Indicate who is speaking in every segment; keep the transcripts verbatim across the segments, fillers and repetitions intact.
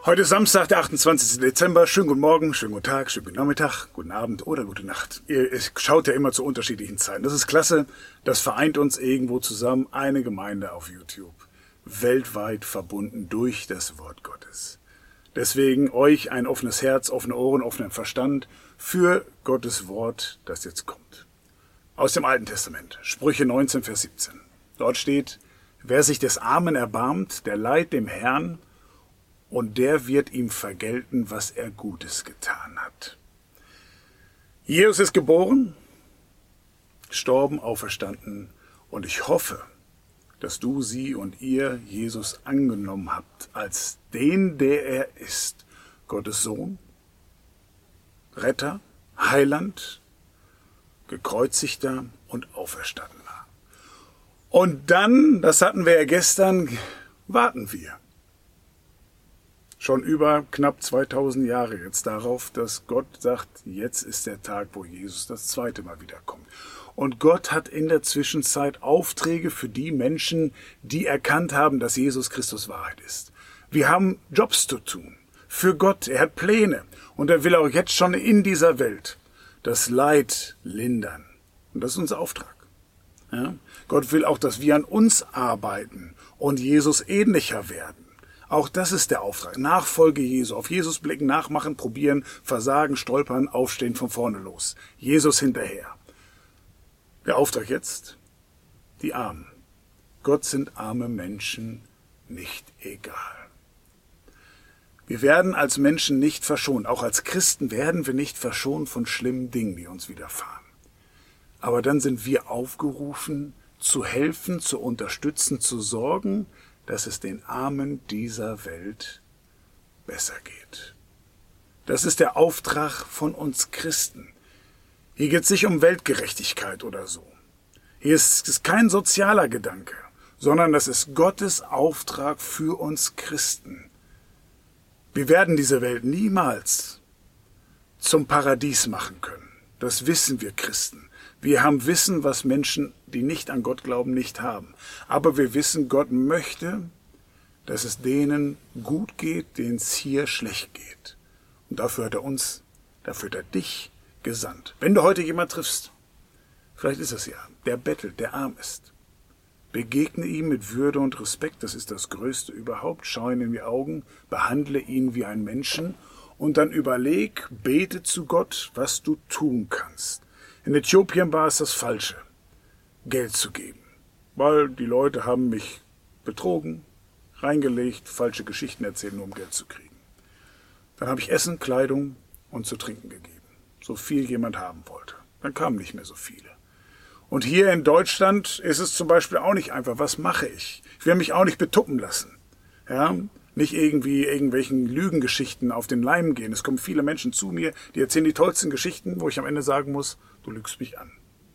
Speaker 1: Heute ist Samstag, der achtundzwanzigste Dezember. Schönen guten Morgen, schönen guten Tag, schönen guten Nachmittag, guten Abend oder gute Nacht. Ihr schaut ja immer zu unterschiedlichen Zeiten. Das ist klasse. Das vereint uns irgendwo zusammen. Eine Gemeinde auf YouTube. Weltweit verbunden durch das Wort Gottes. Deswegen euch ein offenes Herz, offene Ohren, offenen Verstand für Gottes Wort, das jetzt kommt. Aus dem Alten Testament, Sprüche neunzehn, Vers siebzehn. Dort steht, wer sich des Armen erbarmt, der leiht dem Herrn, und der wird ihm vergelten, was er Gutes getan hat. Jesus ist geboren, gestorben, auferstanden, und ich hoffe, dass du, sie und ihr Jesus angenommen habt als den, der er ist. Gottes Sohn, Retter, Heiland, gekreuzigter und auferstandener. Und dann, das hatten wir ja gestern, warten wir. Schon über knapp zweitausend Jahre jetzt darauf, dass Gott sagt, jetzt ist der Tag, wo Jesus das zweite Mal wiederkommt. Und Gott hat in der Zwischenzeit Aufträge für die Menschen, die erkannt haben, dass Jesus Christus Wahrheit ist. Wir haben Jobs zu tun für Gott. Er hat Pläne und er will auch jetzt schon in dieser Welt das Leid lindern. Und das ist unser Auftrag. Ja? Gott will auch, dass wir an uns arbeiten und Jesus ähnlicher werden. Auch das ist der Auftrag. Nachfolge Jesu. Auf Jesus blicken, nachmachen, probieren, versagen, stolpern, aufstehen, von vorne los. Jesus hinterher. Der Auftrag jetzt? Die Armen. Gott sind arme Menschen nicht egal. Wir werden als Menschen nicht verschont. Auch als Christen werden wir nicht verschont von schlimmen Dingen, die uns widerfahren. Aber dann sind wir aufgerufen, zu helfen, zu unterstützen, zu sorgen, dass es den Armen dieser Welt besser geht. Das ist der Auftrag von uns Christen. Hier geht es nicht um Weltgerechtigkeit oder so. Hier ist es kein sozialer Gedanke, sondern das ist Gottes Auftrag für uns Christen. Wir werden diese Welt niemals zum Paradies machen können. Das wissen wir Christen. Wir haben Wissen, was Menschen, die nicht an Gott glauben, nicht haben. Aber wir wissen, Gott möchte, dass es denen gut geht, denen es hier schlecht geht. Und dafür hat er uns, dafür hat er dich gesandt. Wenn du heute jemanden triffst, vielleicht ist es ja, der bettelt, der arm ist, begegne ihm mit Würde und Respekt, das ist das Größte überhaupt, schau ihm in die Augen, behandle ihn wie einen Menschen und dann überleg, bete zu Gott, was du tun kannst. In Äthiopien war es das Falsche, Geld zu geben, weil die Leute haben mich betrogen, reingelegt, falsche Geschichten erzählt, nur um Geld zu kriegen. Dann habe ich Essen, Kleidung und zu trinken gegeben, so viel jemand haben wollte. Dann kamen nicht mehr so viele. Und hier in Deutschland ist es zum Beispiel auch nicht einfach, was mache ich? Ich will mich auch nicht betuppen lassen. Ja, nicht irgendwie irgendwelchen Lügengeschichten auf den Leim gehen. Es kommen viele Menschen zu mir, die erzählen die tollsten Geschichten, wo ich am Ende sagen muss, du lügst mich an.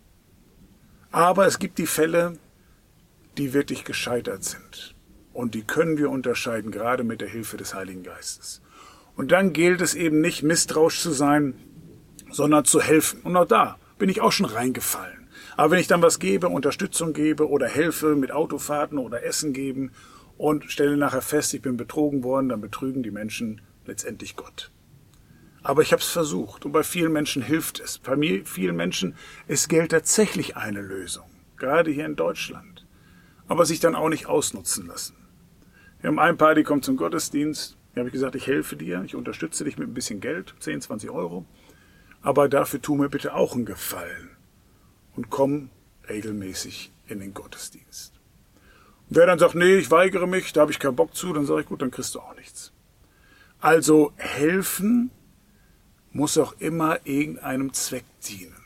Speaker 1: Aber es gibt die Fälle, die wirklich gescheitert sind. Und die können wir unterscheiden, gerade mit der Hilfe des Heiligen Geistes. Und dann gilt es eben nicht, misstrauisch zu sein, sondern zu helfen. Und auch da bin ich auch schon reingefallen. Aber wenn ich dann was gebe, Unterstützung gebe oder helfe mit Autofahrten oder Essen geben und stelle nachher fest, ich bin betrogen worden, dann betrügen die Menschen letztendlich Gott. Aber ich habe es versucht und bei vielen Menschen hilft es. Bei mir, vielen Menschen ist Geld tatsächlich eine Lösung, gerade hier in Deutschland. Aber sich dann auch nicht ausnutzen lassen. Wir haben ein Paar, die kommt zum Gottesdienst. Da habe ich gesagt, ich helfe dir, ich unterstütze dich mit ein bisschen Geld, zehn, zwanzig Euro. Aber dafür tu mir bitte auch einen Gefallen und komm regelmäßig in den Gottesdienst. Und wer dann sagt, nee, ich weigere mich, da habe ich keinen Bock zu, dann sage ich, gut, dann kriegst du auch nichts. Also helfen muss auch immer irgendeinem Zweck dienen.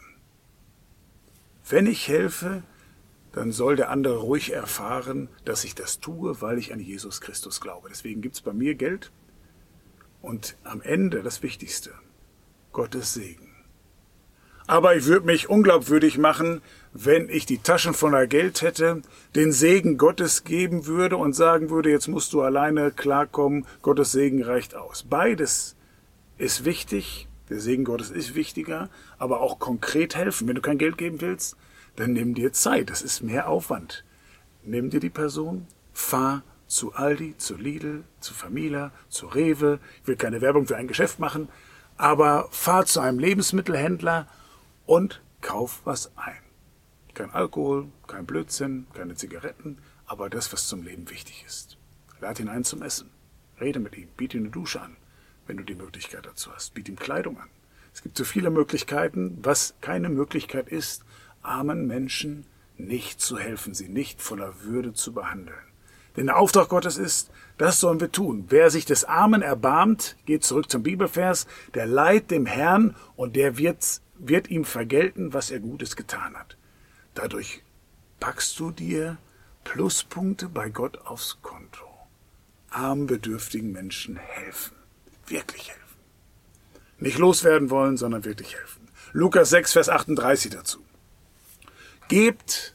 Speaker 1: Wenn ich helfe, dann soll der andere ruhig erfahren, dass ich das tue, weil ich an Jesus Christus glaube. Deswegen gibt es bei mir Geld und am Ende das Wichtigste, Gottes Segen. Aber ich würde mich unglaubwürdig machen, wenn ich die Taschen voller Geld hätte, den Segen Gottes geben würde und sagen würde, jetzt musst du alleine klarkommen, Gottes Segen reicht aus. Beides ist wichtig, der Segen Gottes ist wichtiger, aber auch konkret helfen. Wenn du kein Geld geben willst, dann nimm dir Zeit, das ist mehr Aufwand. Nimm dir die Person, fahr zu Aldi, zu Lidl, zu Famila, zu Rewe. Ich will keine Werbung für ein Geschäft machen, aber fahr zu einem Lebensmittelhändler und kauf was ein. Kein Alkohol, kein Blödsinn, keine Zigaretten, aber das, was zum Leben wichtig ist. Lad ihn ein zum Essen. Rede mit ihm, biete ihm eine Dusche an, wenn du die Möglichkeit dazu hast. Biete ihm Kleidung an. Es gibt so viele Möglichkeiten, was keine Möglichkeit ist, armen Menschen nicht zu helfen, sie nicht voller Würde zu behandeln. Denn der Auftrag Gottes ist, das sollen wir tun. Wer sich des Armen erbarmt, geht zurück zum Bibelvers, der leiht dem Herrn und der wird, wird ihm vergelten, was er Gutes getan hat. Dadurch packst du dir Pluspunkte bei Gott aufs Konto. Armen, bedürftigen Menschen helfen. Wirklich helfen. Nicht loswerden wollen, sondern wirklich helfen. Lukas sechs, Vers achtunddreißig dazu. Gebt,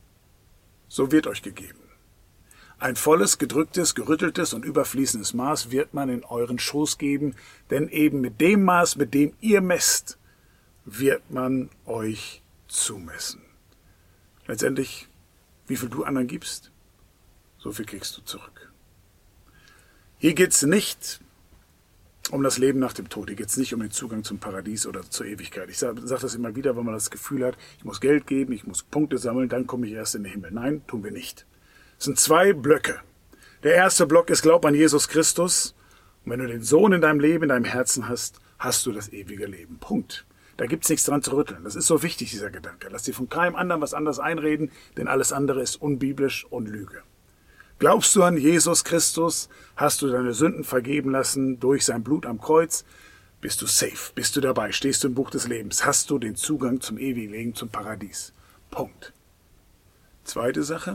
Speaker 1: so wird euch gegeben. Ein volles, gedrücktes, gerütteltes und überfließendes Maß wird man in euren Schoß geben, denn eben mit dem Maß, mit dem ihr messt, wird man euch zumessen. Letztendlich, wie viel du anderen gibst, so viel kriegst du zurück. Hier geht es nicht um das Leben nach dem Tod. Hier geht es nicht um den Zugang zum Paradies oder zur Ewigkeit. Ich sage sag das immer wieder, wenn man das Gefühl hat, ich muss Geld geben, ich muss Punkte sammeln, dann komme ich erst in den Himmel. Nein, tun wir nicht. Es sind zwei Blöcke. Der erste Block ist Glaub an Jesus Christus. Und wenn du den Sohn in deinem Leben, in deinem Herzen hast, hast du das ewige Leben. Punkt. Da gibt's nichts dran zu rütteln. Das ist so wichtig, dieser Gedanke. Lass dir von keinem anderen was anderes einreden, denn alles andere ist unbiblisch und Lüge. Glaubst du an Jesus Christus, hast du deine Sünden vergeben lassen durch sein Blut am Kreuz, bist du safe, bist du dabei, stehst du im Buch des Lebens, hast du den Zugang zum ewigen Leben, zum Paradies. Punkt. Zweite Sache,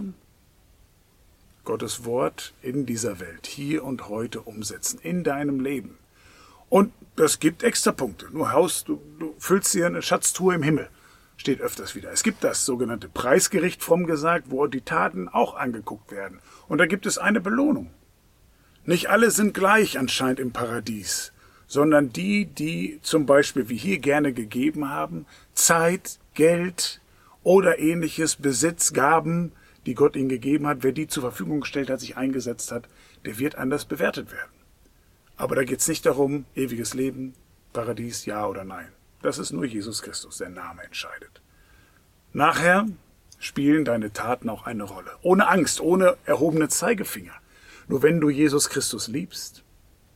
Speaker 1: Gottes Wort in dieser Welt, hier und heute umsetzen, in deinem Leben. Und das gibt extra Punkte. Nur Haus, du, du füllst dir eine Schatztruhe im Himmel. Steht öfters wieder. Es gibt das sogenannte Preisgericht, fromm gesagt, wo die Taten auch angeguckt werden. Und da gibt es eine Belohnung. Nicht alle sind gleich anscheinend im Paradies, sondern die, die zum Beispiel wie hier gerne gegeben haben, Zeit, Geld oder ähnliches, Besitz, Gaben, die Gott ihnen gegeben hat, wer die zur Verfügung gestellt hat, sich eingesetzt hat, der wird anders bewertet werden. Aber da geht es nicht darum, ewiges Leben, Paradies, ja oder nein. Das ist nur Jesus Christus, der Name entscheidet. Nachher spielen deine Taten auch eine Rolle. Ohne Angst, ohne erhobene Zeigefinger. Nur wenn du Jesus Christus liebst,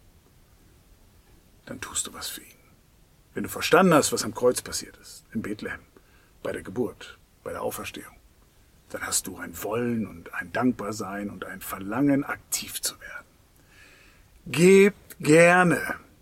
Speaker 1: dann tust du was für ihn. Wenn du verstanden hast, was am Kreuz passiert ist, in Bethlehem, bei der Geburt, bei der Auferstehung, dann hast du ein Wollen und ein Dankbarsein und ein Verlangen, aktiv zu werden. Gebt gerne.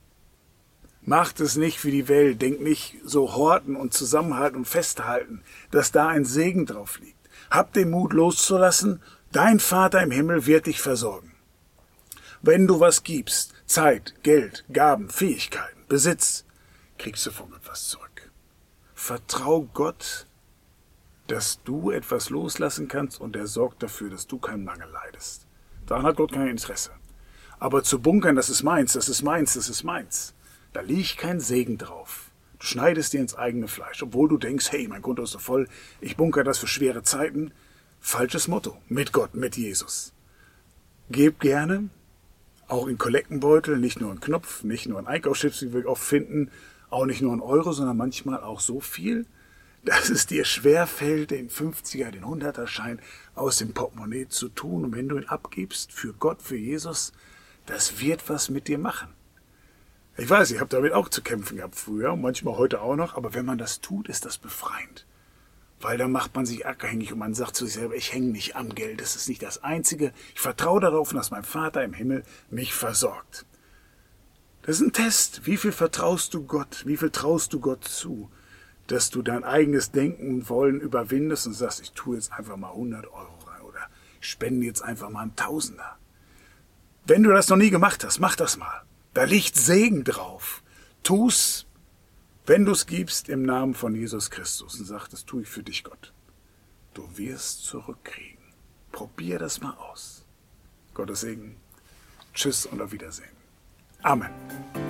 Speaker 1: Macht es nicht für die Welt. Denkt nicht so horten und zusammenhalten und festhalten, dass da ein Segen drauf liegt. Habt den Mut loszulassen. Dein Vater im Himmel wird dich versorgen. Wenn du was gibst, Zeit, Geld, Gaben, Fähigkeiten, Besitz, kriegst du von Gott was zurück. Vertrau Gott, dass du etwas loslassen kannst und er sorgt dafür, dass du keinen Mangel leidest. Daran hat Gott kein Interesse. Aber zu bunkern, das ist meins, das ist meins, das ist meins, da liegt kein Segen drauf. Du schneidest dir ins eigene Fleisch, obwohl du denkst, hey, mein Konto ist so voll, ich bunkere das für schwere Zeiten. Falsches Motto. Mit Gott, mit Jesus. Gebt gerne, auch in Kollektenbeutel, nicht nur einen Knopf, nicht nur einen Einkaufschips, wie wir oft finden, auch nicht nur einen Euro, sondern manchmal auch so viel, dass es dir schwerfällt, den fünfziger, den hunderter-Schein aus dem Portemonnaie zu tun. Und wenn du ihn abgibst für Gott, für Jesus, das wird was mit dir machen. Ich weiß, ich habe damit auch zu kämpfen gehabt früher und manchmal heute auch noch, aber wenn man das tut, ist das befreiend. Weil dann macht man sich abhängig und man sagt zu sich selber, ich hänge nicht am Geld, das ist nicht das Einzige. Ich vertraue darauf, dass mein Vater im Himmel mich versorgt. Das ist ein Test. Wie viel vertraust du Gott? Wie viel traust du Gott zu? Dass du dein eigenes Denken und Wollen überwindest und sagst, ich tue jetzt einfach mal hundert Euro rein oder ich spende jetzt einfach mal einen Tausender. Wenn du das noch nie gemacht hast, mach das mal. Da liegt Segen drauf. Tu's, wenn du es gibst, im Namen von Jesus Christus und sag, das tue ich für dich, Gott. Du wirst zurückkriegen. Probier das mal aus. Gottes Segen. Tschüss und auf Wiedersehen. Amen.